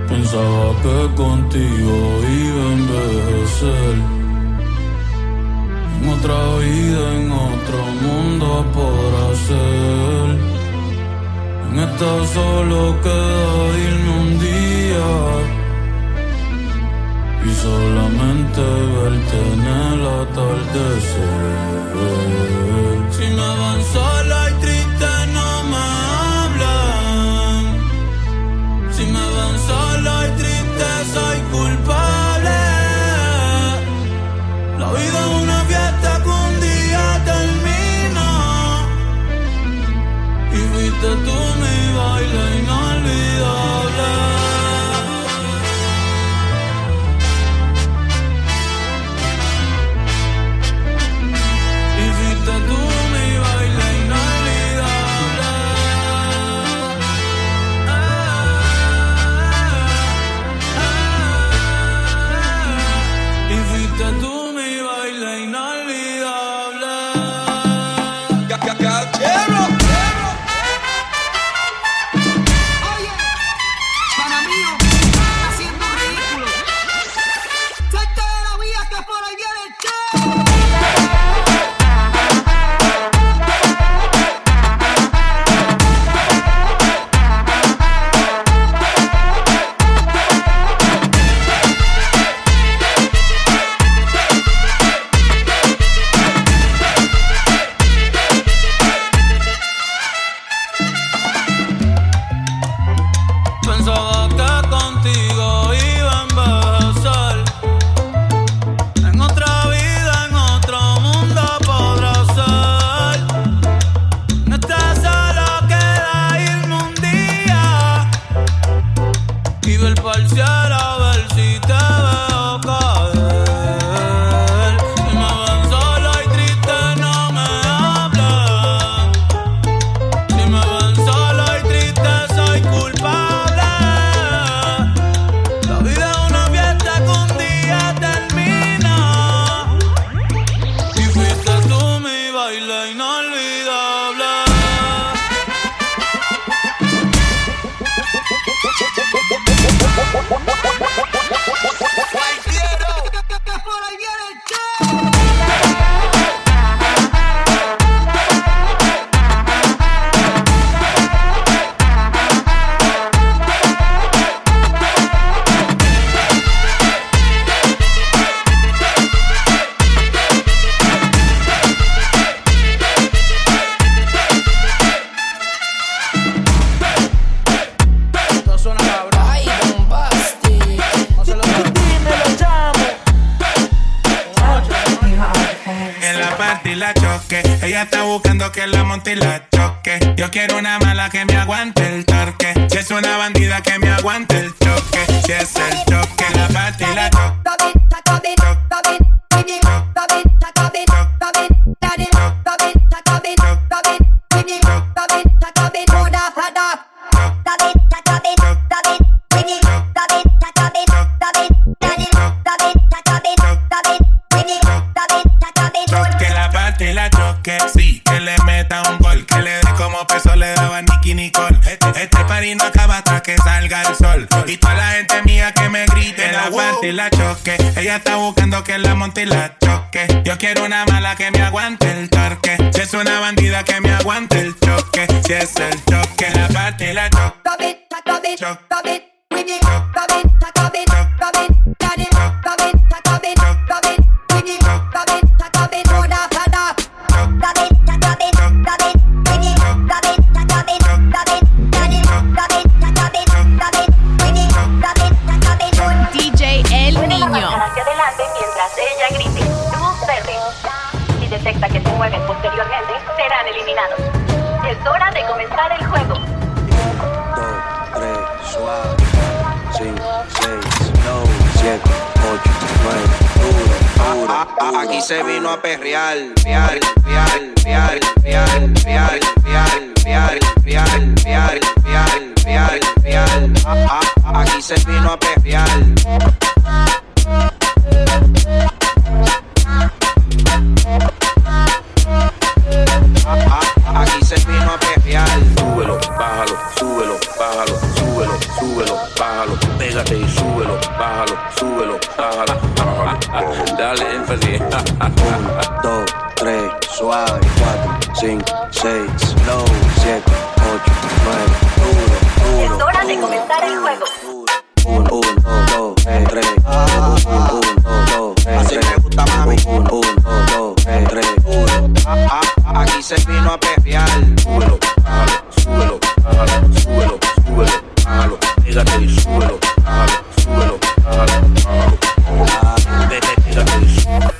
Pensaba que contigo iba a envejecer. En otra vida, en otro mundo por hacer. En esta solo queda irme un día y solamente verte en el atardecer. Si me van sola y triste no me hablan. Si me van sola y triste soy culpable. La vida es una fiesta que un día termina. Y fuiste tú mi baile inolvidable. Ella está buscando que la monte y la choque. Yo quiero una mala que me aguante el torque. Si es una bandida que me aguante el choque. Si es el choque, la parte y la choque. Sí, que le meta un gol, que le dé como peso le daba Nicky Nicole. Este party no acaba hasta que salga el sol. Y toda la gente mía que me grite en la parte y la choque. Ella está buscando que la monte y la choque. Yo quiero una mala que me aguante el torque. Si es una bandida que me aguante el choque. Si es el choque, la parte y la choque. DJ El Niño. Hacia adelante mientras ella grite luz verde. Si detecta que se mueven posteriormente, serán eliminados. Es hora de comenzar el juego. 1, 2, 3, suave. 5, 6, 7, 8, 9, aquí se vino a perrear. Aquí se vino a perrear. Aquí se vino a perrear. Súbelo, bájalo, súbelo, bájalo, súbelo, súbelo, bájalo. pégate y súbelo, bájalo, súbelo, bájalo, bájalo. Dale énfasis. 1, 2, 3, suave, 4, 5, 6, slow, 7, 8, 9, duro. Es hora de comenzar el juego. 1, 2, 3, 1, 2, 3, así me gusta, mami. 1, 2, 3, Aquí se vino a perrear. súbelo, bájalo, súbelo, bájalo, súbelo, súbelo, bájalo, pégate y súbelo, bájalo, súbelo, bájalo, bájalo, pégate y súbelo.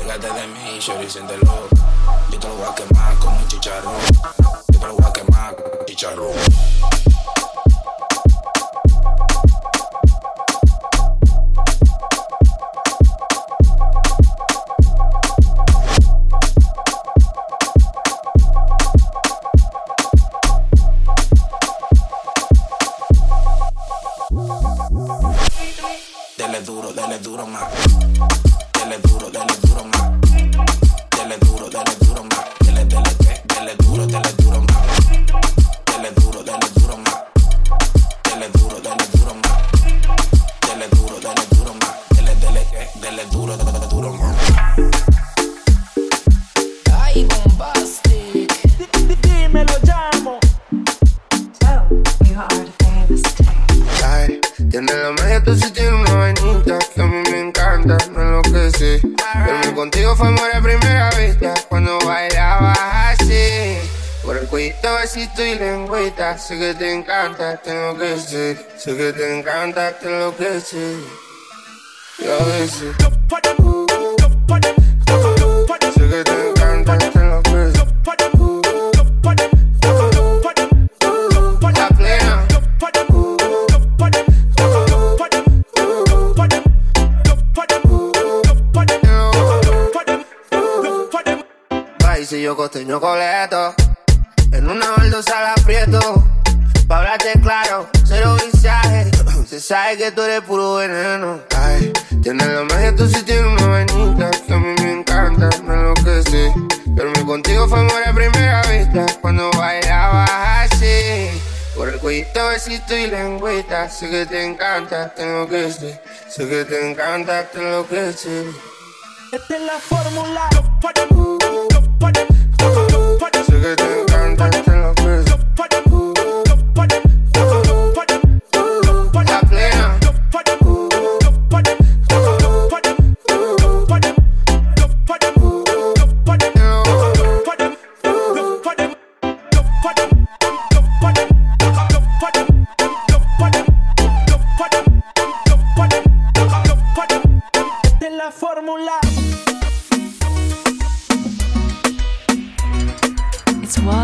Pégate de mí, shorty, siéntelo. Yo te lo voy a quemar como un chicharrón. Yo te lo voy a quemar como un chicharrón. Dele duro más. Dele duro más. Dele duro más. Dele duro más. Dele duro más. Dele duro más. Dele duro más. Dele duro más. Ay, bombastic. Dime lo llamo. Ay, tiene la magia, tú sí tienes una vainita que a mí me encanta, me enloquece. Dormí contigo fue amor a primera vista, cuando bailabas así. Por el cuellito, besito y lengüita, sé que te encanta, te enloquece. Sé que te encanta, te enloquece. Y a veces sé que te encanta, te enloquece. La plena. Si yo costeño coleto, en una baldosa la aprieto. Pa' hablarte claro, cero visaje. Se sabe que tú eres puro veneno. Ay, tienes la magia, tú sí tienes una vainita que a mí me encanta, me enloquece. Dormí contigo fue amor a primera vista, cuando bailabas así. Por el cuellito, besito y lengüita, sé que te encanta, te enloquece. Sé que te encanta, te enloquece. Esta es la fórmula. Sé que te encanta, te enloquece. La plena. Esta es la fórmula. It's what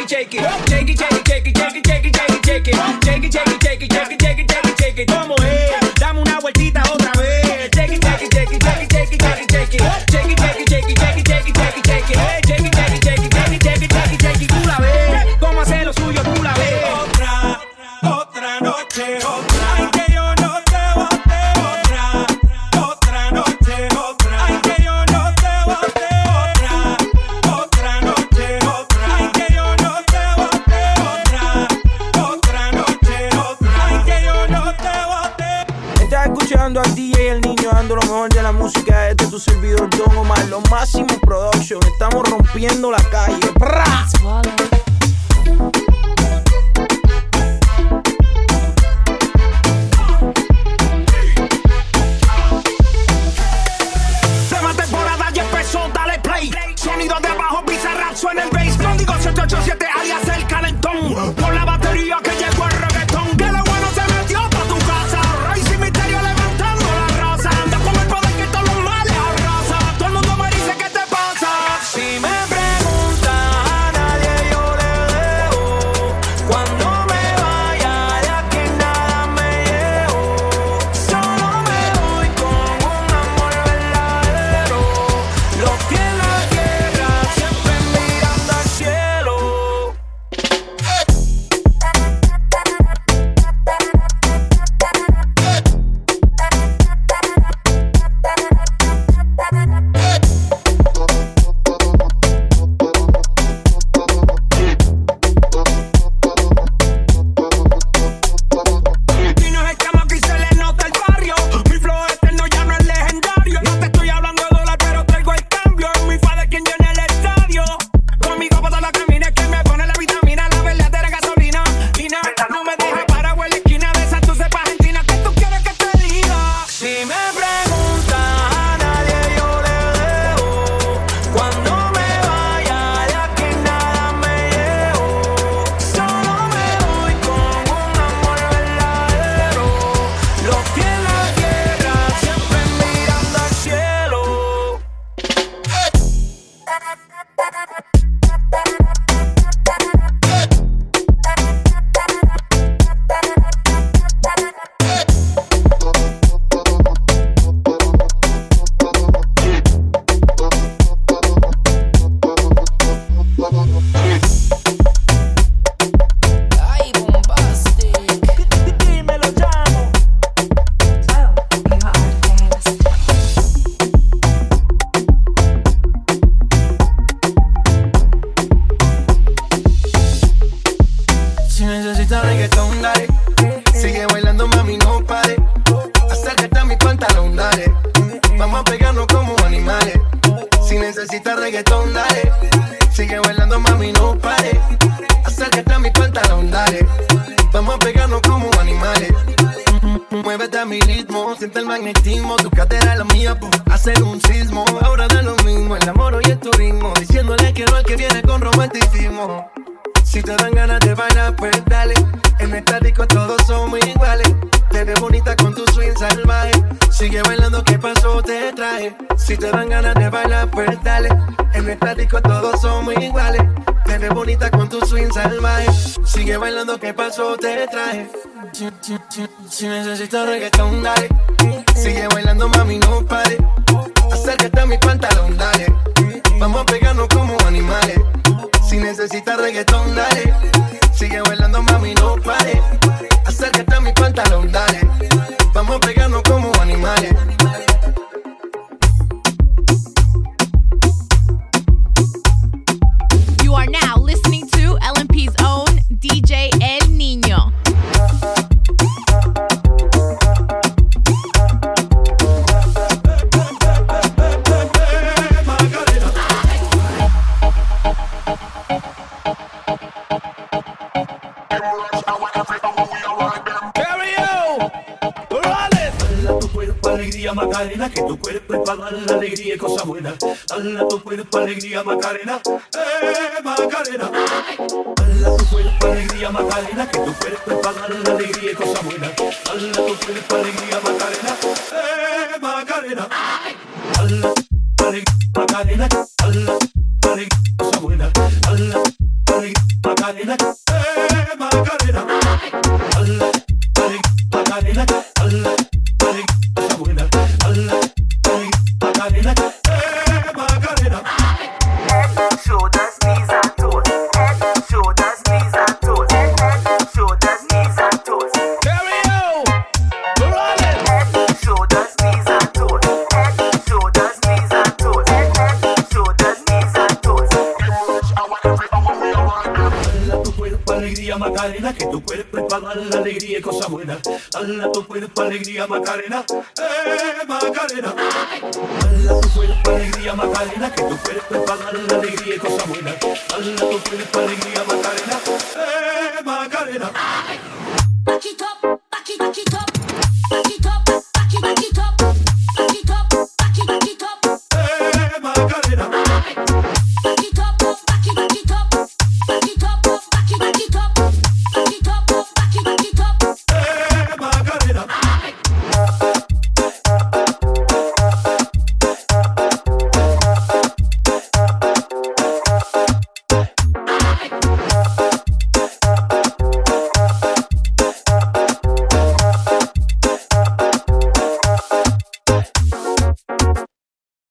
shake it. Shake it, shake it, shake it, shake it, shake it, shake it, shake it. Shake it, shake it, shake it, shake it, shake it, shake it, shake it. ¿Cómo es? Dame una vueltita otra vez. Shake it, shake it, shake it, shake it, shake it, shake it, shake it. Shake it, shake it, shake it, shake it, shake it, shake it, shake it. Shake it, shake it, shake it, shake it, shake it, shake it, shake it. Tú la ves. ¿Cómo hacer lo suyo? Tú la ves. Otra noche, otra. Ay, que yo no te bote. Otra noche, otra. Ay, que yo no te bote. Otra noche, otra. Ay, que yo no te bote. Otra noche, otra. Ay, que yo no te bote. Estás escuchando al DJ El Niño dando lo mejor de la música. Este es tu servidor Don Omar, lo máximo production. Estamos rompiendo la calle. ¡Pra! Sonido de abajo, pizza rap, suena el bass. Código 787 alias el calentón. Por la batería que llegó el reggaetón. Que lo bueno se metió pa' tu casa. Rey sin misterio levantando la raza. Anda con el poder que todos los males arrasa. Todo el mundo me dice ¿qué te pasa? Si me preguntas a nadie yo le debo. Cuando me vaya de aquí nada me llevo. Solo me voy con un amor verdadero. Lo que siempre mirando al cielo. Y no es el chamaco y se le nota el barrio. Mi flow eterno ya no es legendario. No te estoy hablando de dólar, pero traigo el cambio. Es mi fa de quien llena el estadio. Conmigo pasa la camina, es que me pone la vitamina, la verdadera gasolina. Y no me dejes parado en la esquina de esa tu cepa argentina. ¿Qué tú quieres que te diga? Si me preguntas a nadie yo le debo. Cuando me vaya de aquí nada me llevo. Solo me voy con un amor verdadero. Los pies en la tierra, siempre mirando al cielo. Ay, bombastic. Dime lo llamo. Si necesitas reggaetón, dale. Sigue bailando, mami, no pare. Acércate a mi pantalón, dale. Vamos a pegarnos como animales. Si necesitas reggaetón, dale. Sigue bailando, mami, no pare. Acércate a mi pantalón, dale. Vamos a pegarnos como animales. Muévete a mi ritmo, siente el magnetismo. Tu cadera es la mía, hacer un sismo. Ahora da lo mismo, el amor y el turismo. Diciéndole que no es que viene con romanticismo. Si te dan ganas de bailar, pues dale. En esta disco todos somos iguales. Te ves bonita con tu swing salvaje. Sigue bailando, ¿qué pasó? Te traje. Si te dan ganas de bailar, pues dale. En esta disco todos somos iguales. Te ves bonita con tu swing salvaje. Sigue bailando, ¿qué pasó? Te traje. Si necesitas reggaetón, dale. Sigue bailando, mami, no pare. Acércate a mi pantalón, dale. Vamos a pegarnos como animales. Si necesitas reggaetón, dale. Sigue bailando, mami, no pare. Acércate a mi pantalón, dale. Vamos a pegarnos como animales. You are now listening to LMP's own DJ El Niño. Alegría Macarena, que tu cuerpo es para dar la alegría y cosa buena. Dale a tu cuerpo alegría Macarena, Macarena. Dale a tu cuerpo alegría Macarena, que tu cuerpo es para dar la alegría y cosa buena. Dale a tu cuerpo alegría Macarena, Macarena. Dale a tu alegría Macarena, dale a tu alegría cosa buena. Dale a tu alegría Macarena. para dar la alegría y cosas buenas. Dale a tu cuerpo alegría, Macarena. Macarena. Dale a tu cuerpo alegría, Macarena. Que tu cuerpo es para dar la alegría y cosas buenas. Dale a tu cuerpo alegría, Macarena. Macarena. Back it up, back it up.